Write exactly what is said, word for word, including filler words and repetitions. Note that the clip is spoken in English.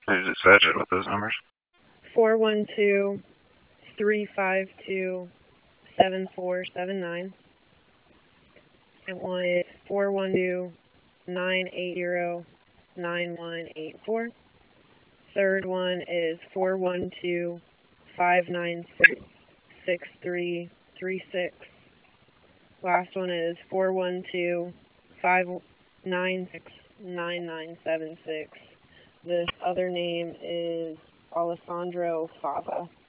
Who's dispatched with those numbers? four one two, three five two, seven four seven nine. Second one is four one two, nine eight zero, nine one eight four. Third one is four one two, five nine six, six three three six. Last one is four one two, five nine six, nine nine seven six. This other name is Alessandro Fava.